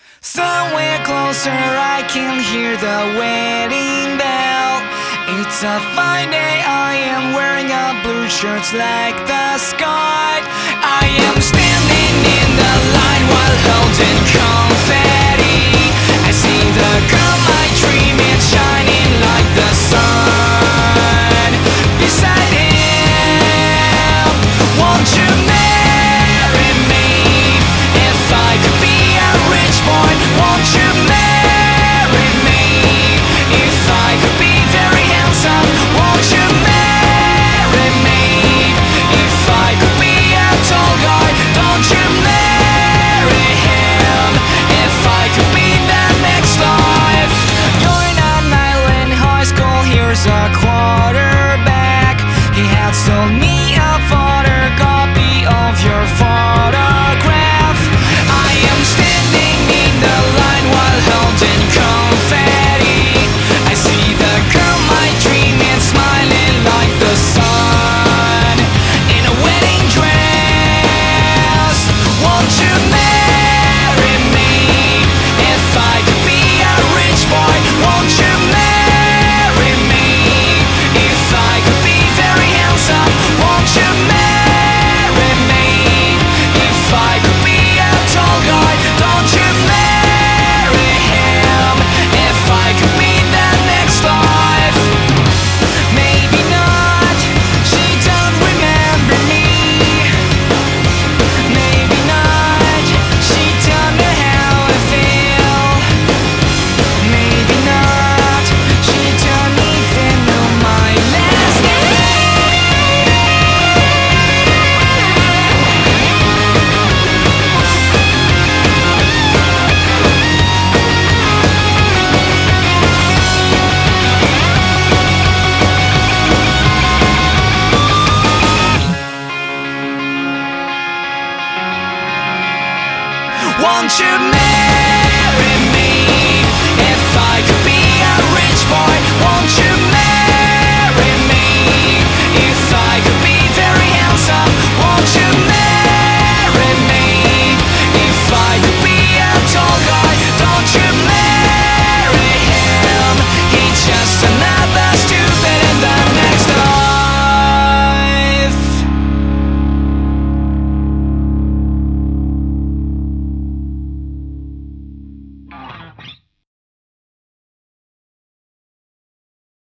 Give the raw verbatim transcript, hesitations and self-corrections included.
Somewhere closer I can hear the wedding bell. It's a fine day, I am wearing a blue shirt like the sky. I am standing in the line while holding confetti. I see the girl my dream is shining like the sun. Beside him, won't you marry me? If I could be a rich boy, won't you marry me? If I could be very handsome, won't you marry me? If I could be a tall guy, don't you marry him? If I could be the next life. You're in an island high school, here's a quarterback. He had sold me a photocopy of your photograph. I am standing in the line while holding confetti. I see the girl my dream is smiling like the sun in a wedding dress. Won't you marry me? If I could be a rich boy, won't you marry me? If I could be very handsome, won't you marry me? If I could be a tall guy, don't you marry him? If I could be the next life. Maybe not, she don't remember me. Maybe not, she don't know how I feel. Maybe not, she don't even know my last name. Won't you marry